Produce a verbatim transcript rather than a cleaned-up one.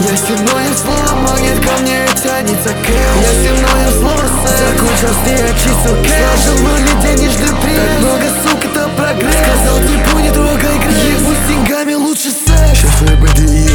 Я синоним слова магнит, ко мне тянется кэш. Я синоним слова секс, закончил с ней чистил кэш. Сложил нули денежный пресс, так много, сука, это прогресс. Сказал, типу, не трогай грязь, ебу с деньгами лучше секс. Сейчас твои бэди и